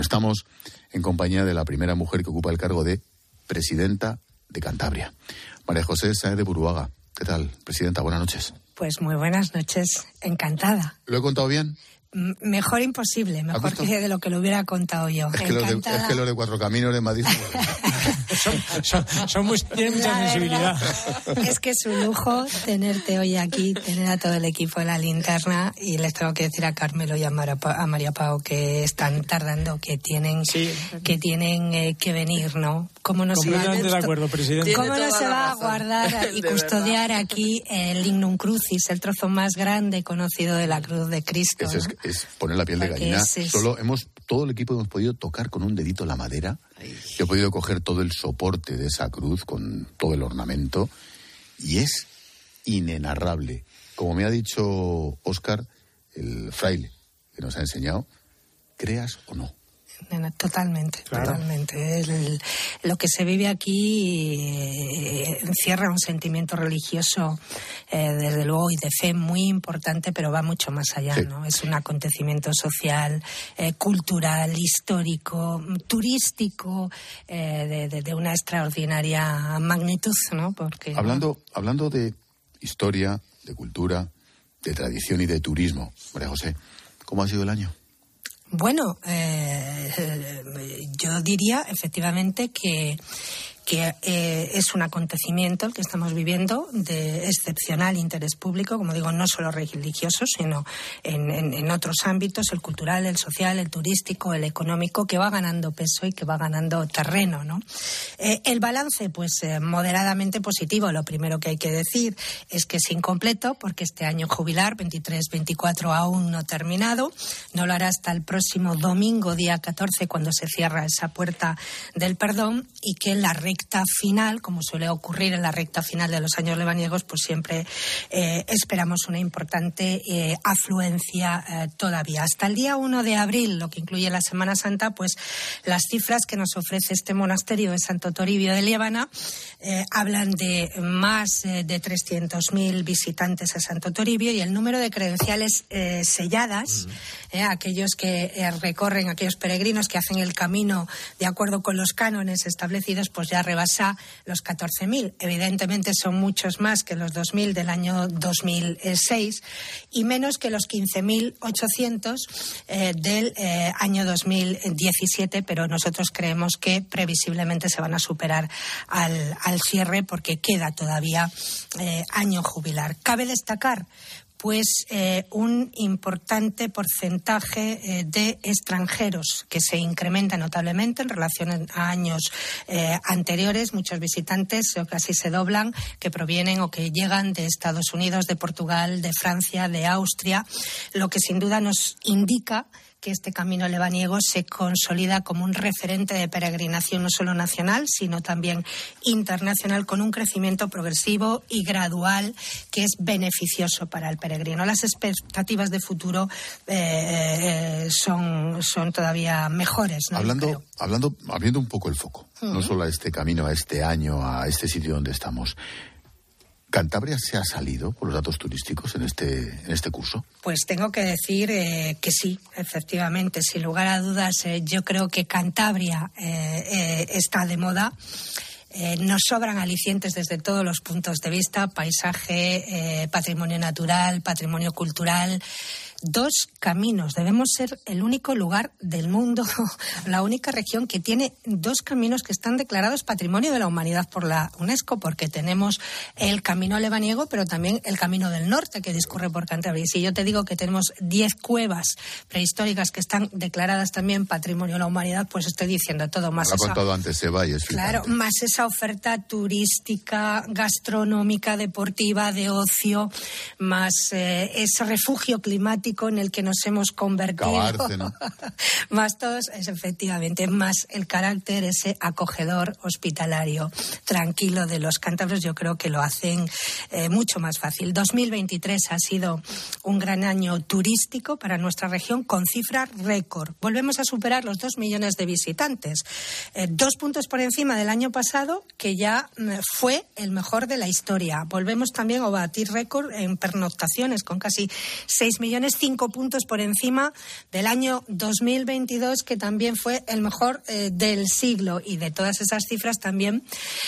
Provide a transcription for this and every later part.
Estamos en compañía de la primera mujer que ocupa el cargo de presidenta de Cantabria, María José Sáenz de Buruaga. ¿Qué tal, presidenta? Buenas noches. Pues muy buenas noches, encantada. ¿Lo he contado bien? Mejor imposible, mejor que de lo que lo hubiera contado yo. Es que los de Cuatro Caminos de Madrid tienen mucha sensibilidad. Es que es un lujo tenerte hoy aquí, tener a todo el equipo de La Linterna, y les tengo que decir a Carmelo y a María Pau que están tardando, que tienen que venir, ¿no? ¿Cómo no completamente de acuerdo, presidente. ¿Cómo no se va a guardar y custodiar aquí el Lignum Crucis, el trozo más grande conocido de la cruz de Cristo? Eso es poner la piel de gallina. Todo el equipo hemos podido tocar con un dedito la madera. Yo he podido coger todo el soporte de esa cruz con todo el ornamento y es inenarrable. Como me ha dicho Óscar, el fraile que nos ha enseñado, creas o no. Totalmente, claro. Totalmente. Lo que se vive aquí encierra un sentimiento religioso, desde luego, y de fe muy importante, pero va mucho más allá, sí. ¿No? Es un acontecimiento social, cultural, histórico, turístico, de una extraordinaria magnitud, ¿no? Porque hablando de historia, de cultura, de tradición y de turismo, María José, ¿cómo ha sido el año? Bueno, yo diría efectivamente que es un acontecimiento el que estamos viviendo de excepcional interés público, como digo, no solo religioso, sino en otros ámbitos, el cultural, el social, el turístico, el económico, que va ganando peso y que va ganando terreno, ¿no? El balance, pues moderadamente positivo. Lo primero que hay que decir es que es incompleto, porque este año jubilar, 23-24, aún no terminado. No lo hará hasta el próximo domingo, día 14, cuando se cierra esa puerta del perdón, y que la recta final, como suele ocurrir en la recta final de los años lebaniegos, pues siempre esperamos una importante afluencia todavía. Hasta el día 1 de abril, lo que incluye la Semana Santa, pues las cifras que nos ofrece este monasterio de Santo Toribio de Liébana hablan de más de 300.000 visitantes a Santo Toribio, y el número de credenciales selladas, aquellos que recorren, aquellos peregrinos que hacen el camino de acuerdo con los cánones establecidos, pues ya rebasa los 14.000. Evidentemente son muchos más que los 2.000 del año 2006 y menos que los 15.800 del año 2017, pero nosotros creemos que previsiblemente se van a superar al cierre, porque queda todavía año jubilar. Cabe destacar pues un importante porcentaje de extranjeros, que se incrementa notablemente en relación a años anteriores. Muchos visitantes, casi se doblan, que provienen o que llegan de Estados Unidos, de Portugal, de Francia, de Austria, lo que sin duda nos indica que este camino lebaniego se consolida como un referente de peregrinación no solo nacional, sino también internacional, con un crecimiento progresivo y gradual que es beneficioso para el peregrino. Las expectativas de futuro son todavía mejores, ¿no? Abriendo un poco el foco, no solo a este camino, a este año, a este sitio donde estamos. ¿Cantabria se ha salido por los datos turísticos en este curso? Pues tengo que decir que sí, efectivamente, sin lugar a dudas. Yo creo que Cantabria está de moda. Nos sobran alicientes desde todos los puntos de vista: paisaje, patrimonio natural, patrimonio cultural. 2 caminos. Debemos ser el único lugar del mundo, la única región que tiene 2 caminos que están declarados Patrimonio de la Humanidad por la UNESCO, porque tenemos el camino lebaniego, pero también el camino del norte que discurre por Cantabria. Y si yo te digo que tenemos 10 cuevas prehistóricas que están declaradas también Patrimonio de la Humanidad, pues estoy diciendo todo. Más lo ha contado antes Eva y es flipante. Claro, más esa oferta turística, gastronómica, deportiva, de ocio, más ese refugio climático en el que nos hemos convertido. Cabarce, ¿no? Más todos, es efectivamente, más el carácter ese acogedor, hospitalario, tranquilo de los cántabros, yo creo que lo hacen mucho más fácil. 2023 ha sido un gran año turístico para nuestra región, con cifra récord. Volvemos a superar los 2 millones de visitantes, 2 puntos por encima del año pasado, que ya fue el mejor de la historia. Volvemos también a batir récord en pernoctaciones, con casi 6 millones, 5 puntos por encima del año 2022, que también fue el mejor del siglo. Y de todas esas cifras también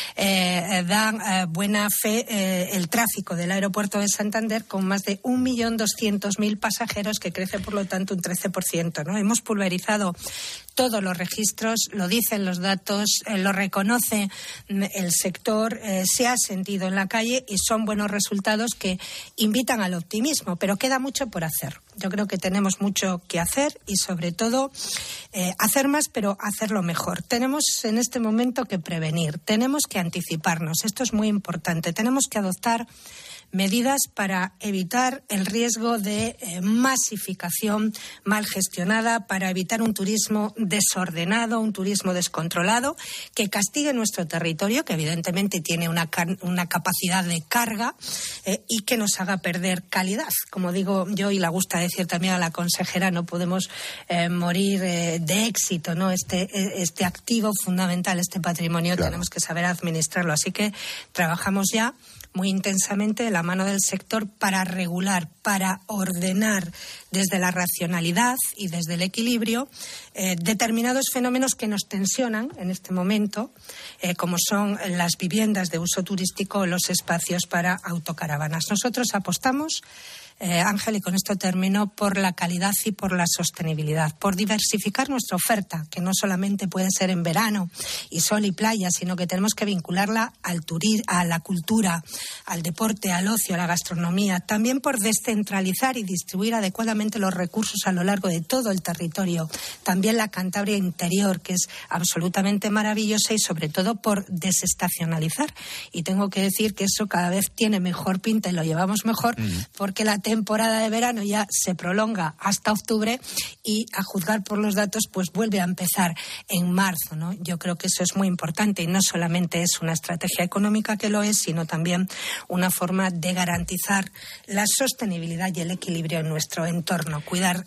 dan buena fe el tráfico del aeropuerto de Santander, con más de 1.200.000 pasajeros, que crece, por lo tanto, un 13%, ¿no? Hemos pulverizado todos los registros, lo dicen los datos, lo reconoce el sector, se ha sentido en la calle y son buenos resultados que invitan al optimismo, pero queda mucho por hacer. Yo creo que tenemos mucho que hacer y, sobre todo, hacer más, pero hacerlo mejor. Tenemos en este momento que prevenir, tenemos que anticiparnos, esto es muy importante, tenemos que adoptar medidas para evitar el riesgo de masificación mal gestionada, para evitar un turismo desordenado, un turismo descontrolado, que castigue nuestro territorio, que evidentemente tiene una capacidad de carga, y que nos haga perder calidad. Como digo yo, y le gusta decir también a la consejera, no podemos morir de éxito, ¿no? Este activo fundamental, este patrimonio, claro, tenemos que saber administrarlo. Así que trabajamos ya muy intensamente de la mano del sector para regular, para ordenar desde la racionalidad y desde el equilibrio determinados fenómenos que nos tensionan en este momento, como son las viviendas de uso turístico o los espacios para autocaravanas. Nosotros apostamos, Ángel, y con esto termino, por la calidad y por la sostenibilidad, por diversificar nuestra oferta, que no solamente puede ser en verano y sol y playa, sino que tenemos que vincularla al turismo, a la cultura, al deporte, al ocio, a la gastronomía. También por descentralizar y distribuir adecuadamente los recursos a lo largo de todo el territorio. También la Cantabria interior, que es absolutamente maravillosa, y sobre todo por desestacionalizar. Y tengo que decir que eso cada vez tiene mejor pinta y lo llevamos mejor, porque la temporada de verano ya se prolonga hasta octubre y, a juzgar por los datos, pues vuelve a empezar en marzo, ¿no? Yo creo que eso es muy importante, y no solamente es una estrategia económica, que lo es, sino también una forma de garantizar la sostenibilidad y el equilibrio en nuestro entorno, cuidar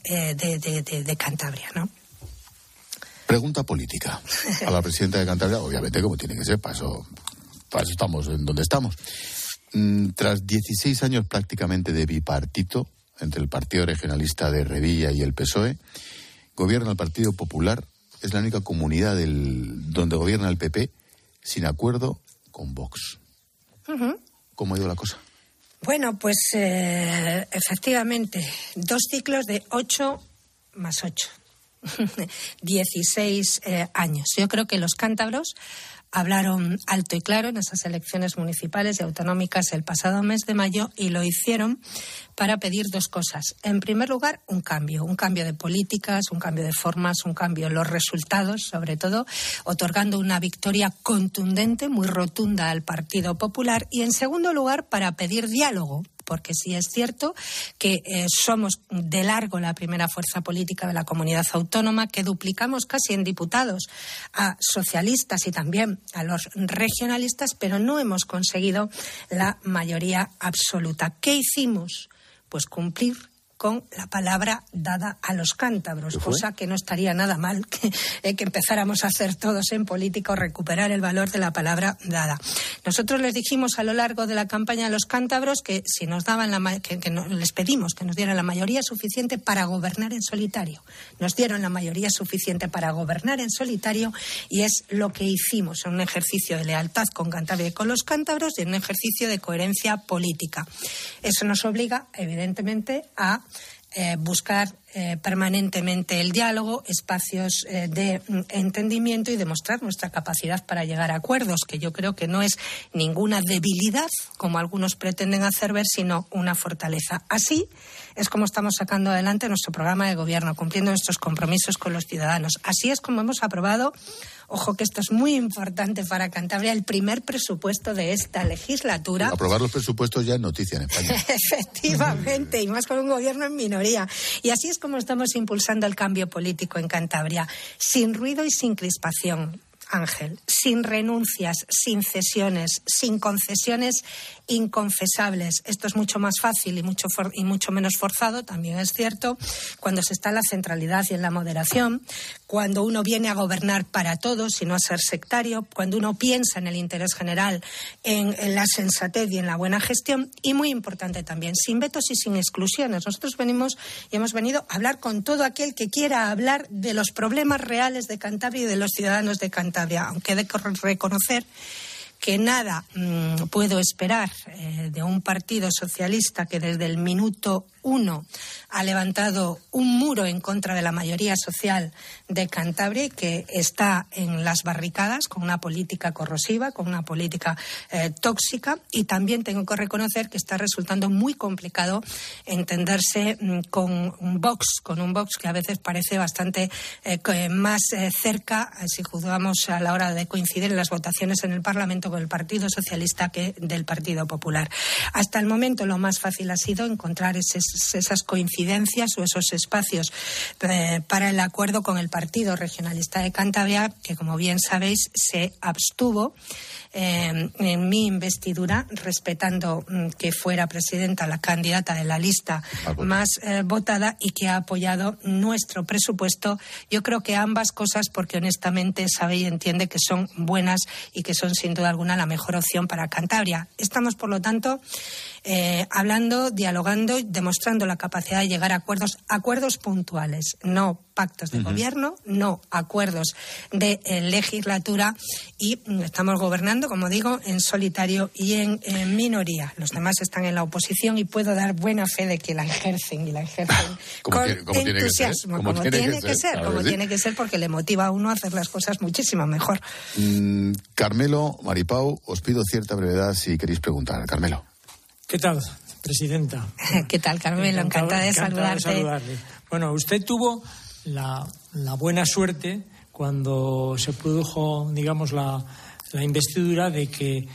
de Cantabria, ¿no? Pregunta política a la presidenta de Cantabria, obviamente, como tiene que ser, para eso estamos en donde estamos. Tras 16 años prácticamente de bipartito entre el Partido Regionalista de Revilla y el PSOE, gobierna el Partido Popular. Es la única comunidad donde gobierna el PP sin acuerdo con Vox. Uh-huh. ¿Cómo ha ido la cosa? Bueno, pues efectivamente, 2 ciclos de 8 más 8. 16 años. Yo creo que los cántabros hablaron alto y claro en esas elecciones municipales y autonómicas el pasado mes de mayo, y lo hicieron para pedir 2 cosas. En primer lugar, un cambio de políticas, un cambio de formas, un cambio en los resultados, sobre todo, otorgando una victoria contundente, muy rotunda al Partido Popular. Y en segundo lugar, para pedir diálogo, porque sí es cierto que somos de largo la primera fuerza política de la comunidad autónoma, que duplicamos casi en diputados a socialistas y también a los regionalistas, pero no hemos conseguido la mayoría absoluta. ¿Qué hicimos? Pues cumplir con la palabra dada a los cántabros, cosa que no estaría nada mal que empezáramos a hacer todos en política, o recuperar el valor de la palabra dada. Nosotros les dijimos a lo largo de la campaña a los cántabros que si nos daban les pedimos que nos dieran la mayoría suficiente para gobernar en solitario. Nos dieron la mayoría suficiente para gobernar en solitario, y es lo que hicimos, en un ejercicio de lealtad con Cantabria y con los cántabros, y en un ejercicio de coherencia política. Eso nos obliga, evidentemente, a buscar permanentemente el diálogo, espacios de entendimiento, y demostrar nuestra capacidad para llegar a acuerdos, que yo creo que no es ninguna debilidad, como algunos pretenden hacer ver, sino una fortaleza. Así es como estamos sacando adelante nuestro programa de gobierno, cumpliendo nuestros compromisos con los ciudadanos. Así es como hemos aprobado, ojo que esto es muy importante para Cantabria, el primer presupuesto de esta legislatura. Aprobar los presupuestos ya es noticia en España. Efectivamente, y más con un gobierno en minoría. Y así es como estamos impulsando el cambio político en Cantabria, sin ruido y sin crispación, Ángel, sin renuncias, sin cesiones, sin concesiones inconfesables. Esto es mucho más fácil y mucho menos forzado, también es cierto, cuando se está en la centralidad y en la moderación, cuando uno viene a gobernar para todos y no a ser sectario, cuando uno piensa en el interés general, en la sensatez y en la buena gestión, y muy importante también, sin vetos y sin exclusiones. Nosotros hemos venido a hablar con todo aquel que quiera hablar de los problemas reales de Cantabria y de los ciudadanos de Cantabria, aunque he de reconocer que nada puedo esperar de un partido socialista que desde el minuto 1 ha levantado un muro en contra de la mayoría social de Cantabria y que está en las barricadas con una política corrosiva, con una política tóxica, y también tengo que reconocer que está resultando muy complicado entenderse con un Vox que a veces parece bastante más cerca, si juzgamos a la hora de coincidir en las votaciones en el Parlamento, con el Partido Socialista que del Partido Popular. Hasta el momento lo más fácil ha sido encontrar esas coincidencias o esos espacios para el acuerdo con el Partido Regionalista de Cantabria, que como bien sabéis se abstuvo en mi investidura, respetando que fuera presidenta la candidata de la lista más votada, y que ha apoyado nuestro presupuesto. Yo creo que ambas cosas, porque honestamente sabe y entiende que son buenas y que son sin duda alguna la mejor opción para Cantabria. Estamos, por lo tanto, hablando, dialogando y demostrando la capacidad de llegar a acuerdos puntuales, no pactos de gobierno, no acuerdos de legislatura, y estamos gobernando, como digo, en solitario y en minoría. Los demás están en la oposición y puedo dar buena fe de que la ejercen con entusiasmo, como tiene que ser, porque le motiva a uno a hacer las cosas muchísimo mejor. Carmelo, Maripau, os pido cierta brevedad si queréis preguntar. Carmelo. ¿Qué tal, presidenta? ¿Qué tal, Carmelo? Encantada de saludarte. Bueno, usted tuvo la buena suerte cuando se produjo, digamos, la investidura de que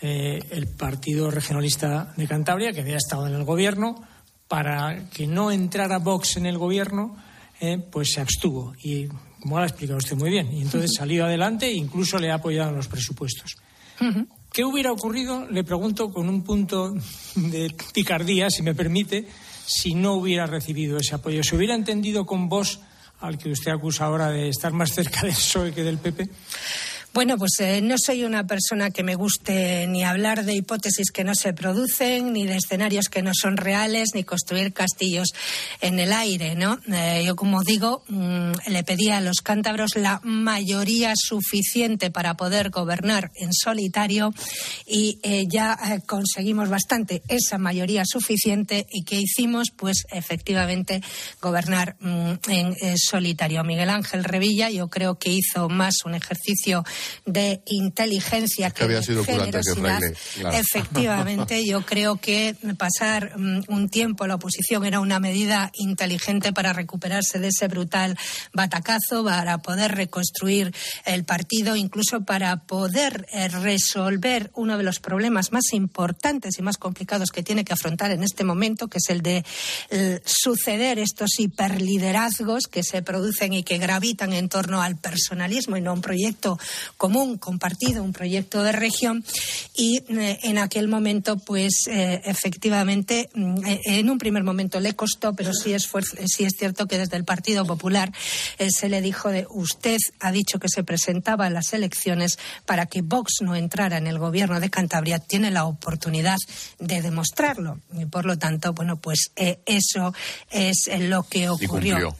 el Partido Regionalista de Cantabria, que había estado en el gobierno, para que no entrara Vox en el gobierno, pues se abstuvo. Y como lo ha explicado usted muy bien, y entonces salió adelante e incluso le ha apoyado en los presupuestos. ¿Qué hubiera ocurrido, le pregunto, con un punto de picardía, si me permite, si no hubiera recibido ese apoyo? ¿Se hubiera entendido con Vox, al que usted acusa ahora de estar más cerca del PSOE que del PP? Bueno, pues no soy una persona que me guste ni hablar de hipótesis que no se producen, ni de escenarios que no son reales, ni construir castillos en el aire, ¿no? Yo, como digo, le pedí a los cántabros la mayoría suficiente para poder gobernar en solitario, y ya conseguimos bastante esa mayoría suficiente. ¿Y qué hicimos? Pues efectivamente gobernar en solitario. Miguel Ángel Revilla, yo creo que hizo más un ejercicio de inteligencia que de generosidad. Claro. Efectivamente, yo creo que pasar un tiempo en la oposición era una medida inteligente para recuperarse de ese brutal batacazo, para poder reconstruir el partido, incluso para poder resolver uno de los problemas más importantes y más complicados que tiene que afrontar en este momento, que es el de suceder estos hiperliderazgos que se producen y que gravitan en torno al personalismo y no a un proyecto común, compartido, un proyecto de región. Y en aquel momento, pues efectivamente, en un primer momento le costó, pero sí es cierto que desde el Partido Popular se le dijo usted ha dicho que se presentaba a las elecciones para que Vox no entrara en el gobierno de Cantabria, tiene la oportunidad de demostrarlo. Y por lo tanto, bueno, pues eso es lo que ocurrió.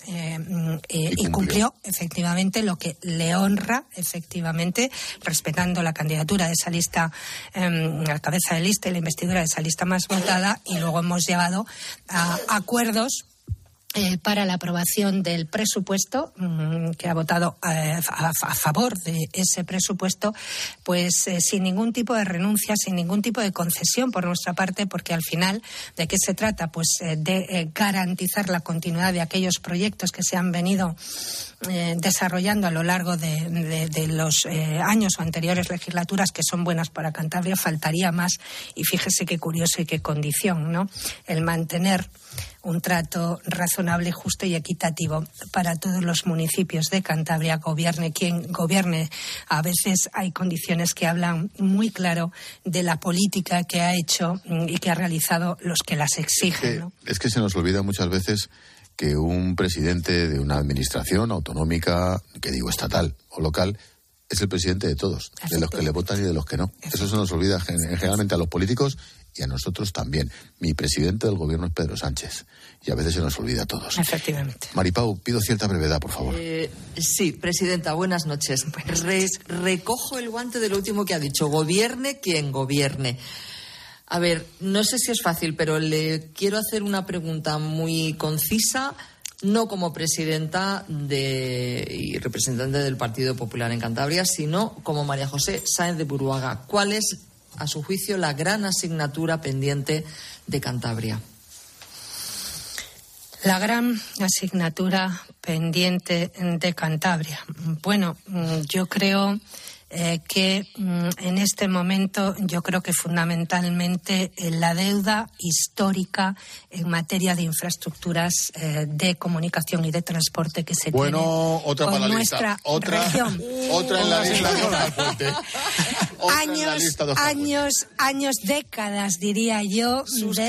Y cumplió efectivamente lo que le honra, efectivamente, respetando la candidatura de esa lista, la cabeza de lista y la investidura de esa lista más votada, y luego hemos llegado a acuerdos para la aprobación del presupuesto, que ha votado a favor de ese presupuesto, pues sin ningún tipo de renuncia, sin ningún tipo de concesión por nuestra parte, porque al final, ¿de qué se trata? Pues de garantizar la continuidad de aquellos proyectos que se han venido desarrollando a lo largo de los años o anteriores legislaturas, que son buenas para Cantabria. Faltaría más, y fíjese qué curioso y qué condición, ¿no? El mantener un trato razonable, justo y equitativo para todos los municipios de Cantabria, gobierne quien gobierne. A veces hay condiciones que hablan muy claro de la política que ha hecho y que ha realizado los que las exigen, ¿no? Es que se nos olvida muchas veces que un presidente de una administración autonómica, que digo estatal o local, es el presidente de todos, de los que le votan y de los que no. Eso se nos olvida generalmente a los políticos y a nosotros también. Mi presidente del gobierno es Pedro Sánchez y a veces se nos olvida a todos. Efectivamente. Maripau, pido cierta brevedad, por favor. Sí, presidenta, buenas noches. Recojo el guante de lo último que ha dicho. Gobierne quien gobierne. A ver, no sé si es fácil, pero le quiero hacer una pregunta muy concisa, no como presidenta y representante del Partido Popular en Cantabria, sino como María José Sáenz de Buruaga. ¿Cuál es, a su juicio, la gran asignatura pendiente de Cantabria? La gran asignatura pendiente de Cantabria. Bueno, yo creo que en este momento yo creo que fundamentalmente la deuda histórica en materia de infraestructuras de comunicación y de transporte que se tiene otra con para la nuestra lista. Otra en la lista. Años, décadas, diría yo,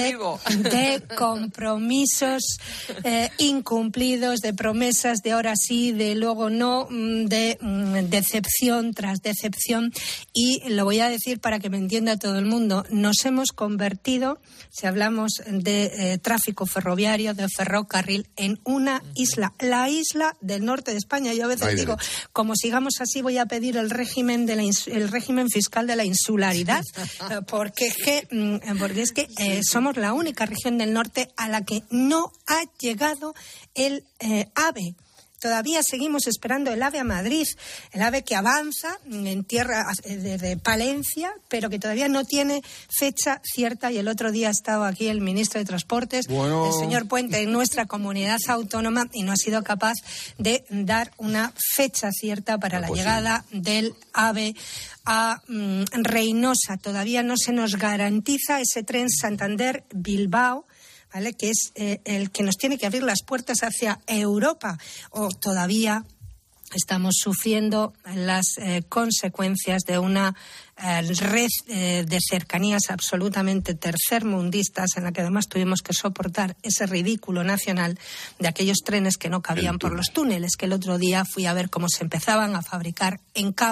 de compromisos incumplidos, de promesas de ahora sí, de luego no, de decepción tras decepción. Y lo voy a decir para que me entienda todo el mundo, nos hemos convertido, si hablamos de tráfico ferroviario, de ferrocarril, en una isla, la isla del norte de España. Yo a veces digo, como sigamos así voy a pedir el régimen fiscal de la insularidad, porque es que somos la única región del norte a la que no ha llegado el AVE. Todavía seguimos esperando el AVE a Madrid, el AVE que avanza en tierra de Palencia, pero que todavía no tiene fecha cierta. Y el otro día estaba aquí el ministro de Transportes, el señor Puente, en nuestra comunidad autónoma, y no ha sido capaz de dar una fecha cierta para la llegada del AVE a Reynosa. Todavía no se nos garantiza ese tren Santander-Bilbao, ¿vale?, que es el que nos tiene que abrir las puertas hacia Europa, o todavía estamos sufriendo las consecuencias de una red de cercanías absolutamente tercermundistas, en la que además tuvimos que soportar ese ridículo nacional de aquellos trenes que no cabían por los túneles, que el otro día fui a ver cómo se empezaban a fabricar en CAF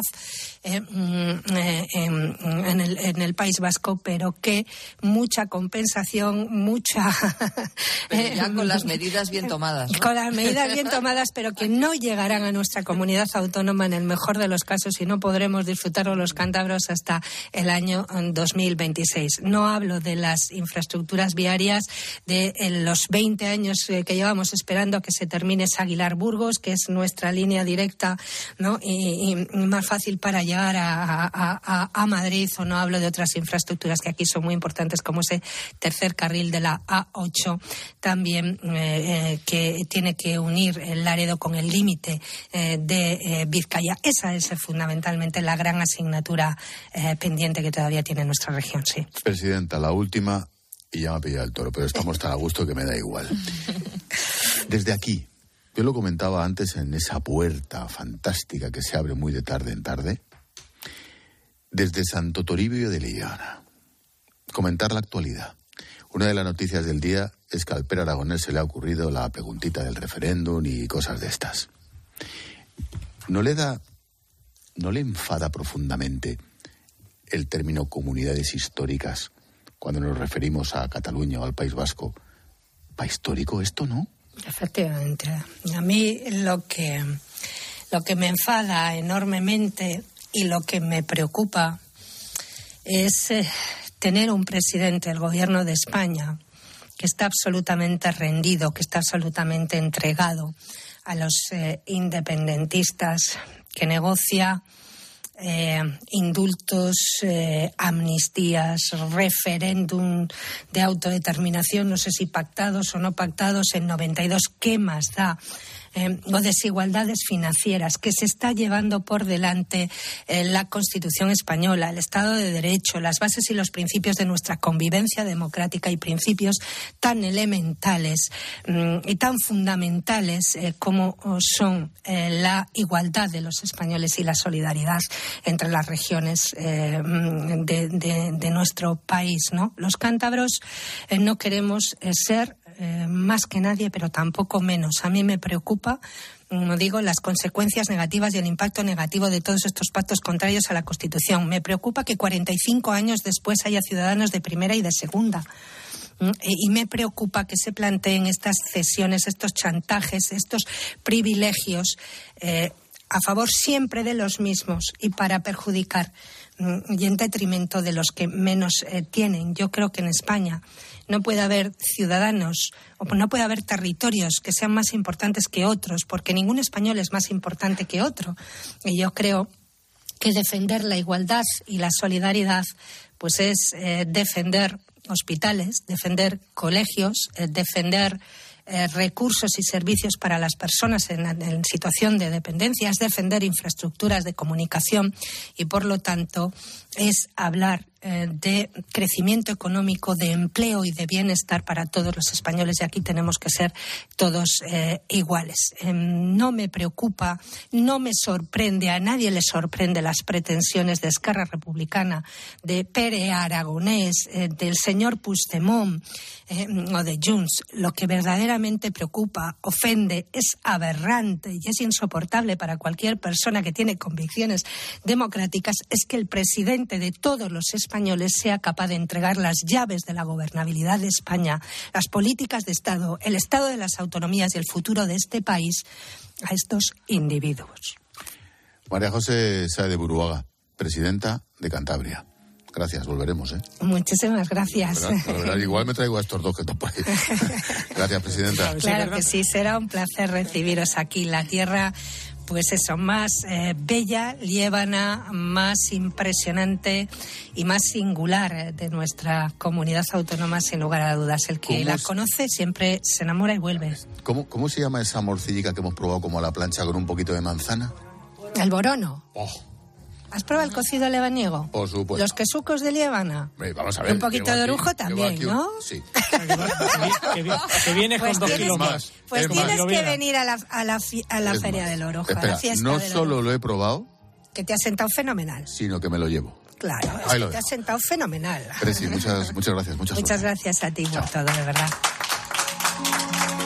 en el País Vasco, pero que mucha compensación, pero ya con las medidas bien tomadas, ¿no? Con las medidas bien tomadas, pero que no llegarán a nuestra comunidad autónoma en el mejor de los casos, y no podremos disfrutarlo los cántabros hasta el año 2026. No hablo de las infraestructuras viarias de los 20 años que llevamos esperando a que se termine esa Aguilar-Burgos, que es nuestra línea directa, ¿no?, y más fácil para llegar a Madrid, o no hablo de otras infraestructuras que aquí son muy importantes, como ese tercer carril de la A8, también que tiene que unir el Laredo con el límite de Vizcaya. Esa es fundamentalmente la gran asignatura pendiente que todavía tiene nuestra región, sí. Presidenta, la última, y ya me ha pillado el toro, pero estamos tan a gusto que me da igual. Desde aquí, yo lo comentaba antes en esa puerta fantástica que se abre muy de tarde en tarde, desde Santo Toribio de Liana, comentar la actualidad. Una de las noticias del día es que al Per Aragonés se le ha ocurrido la preguntita del referéndum y cosas de estas. ¿No le enfada profundamente el término comunidades históricas cuando nos referimos a Cataluña o al País Vasco? ¿Pa histórico esto, no? Efectivamente. A mí lo que me enfada enormemente y lo que me preocupa es tener un presidente del Gobierno de España que está absolutamente rendido, que está absolutamente entregado a los independentistas, que negocia indultos, amnistías, referéndum de autodeterminación, no sé si pactados o no pactados, en 92, ¿qué más da? O desigualdades financieras, que se está llevando por delante la Constitución española, el Estado de Derecho, las bases y los principios de nuestra convivencia democrática, y principios tan elementales y tan fundamentales como son la igualdad de los españoles y la solidaridad entre las regiones de nuestro país, ¿no? Los cántabros no queremos ser más que nadie, pero tampoco menos. A mí me preocupa, como digo, las consecuencias negativas y el impacto negativo de todos estos pactos contrarios a la Constitución. Me preocupa que 45 años después haya ciudadanos de primera y de segunda. Y me preocupa que se planteen estas cesiones, estos chantajes, estos privilegios a favor siempre de los mismos y para perjudicar y en detrimento de los que menos tienen. Yo creo que en España no puede haber ciudadanos o no puede haber territorios que sean más importantes que otros, porque ningún español es más importante que otro. Y yo creo que defender la igualdad y la solidaridad pues es defender hospitales, defender colegios, defender recursos y servicios para las personas en situación de dependencia, es defender infraestructuras de comunicación y, por lo tanto, es hablar de crecimiento económico, de empleo y de bienestar para todos los españoles, y aquí tenemos que ser todos iguales. No me preocupa, no me sorprende, a nadie le sorprende las pretensiones de Esquerra Republicana, de Pere Aragonés, del señor Puigdemont o de Junts. Lo que verdaderamente preocupa, ofende, es aberrante y es insoportable para cualquier persona que tiene convicciones democráticas, es que el presidente de todos los españoles sea capaz de entregar las llaves de la gobernabilidad de España, las políticas de Estado, el estado de las autonomías y el futuro de este país a estos individuos. María José Sáez de Buruaga, presidenta de Cantabria. Gracias, volveremos, ¿eh? Muchísimas gracias. ¿Verdad? Igual me traigo a estos dos que están por ahí. Gracias, presidenta. Claro que sí, será un placer recibiros aquí. La tierra, pues eso, más bella, liébana, más impresionante y más singular de nuestra comunidad autónoma, sin lugar a dudas. El que la conoce siempre se enamora y vuelve. ¿Cómo se llama esa morcillica que hemos probado como a la plancha con un poquito de manzana? El borono. Oh. ¿Has probado el cocido lebaniego? Por supuesto. Los quesucos de liébana. Vamos a ver. Un poquito de orujo también, ¿no? Sí. Que viene con 2 kilos más. Pues tienes que venir a la Feria del Orojo, Espera, a la fiesta no del solo Orojo. lo he probado, Que te ha sentado fenomenal. sino que me lo llevo. Claro, es que te ha sentado fenomenal. Presi, muchas gracias. Muchas gracias a ti por todo, de verdad.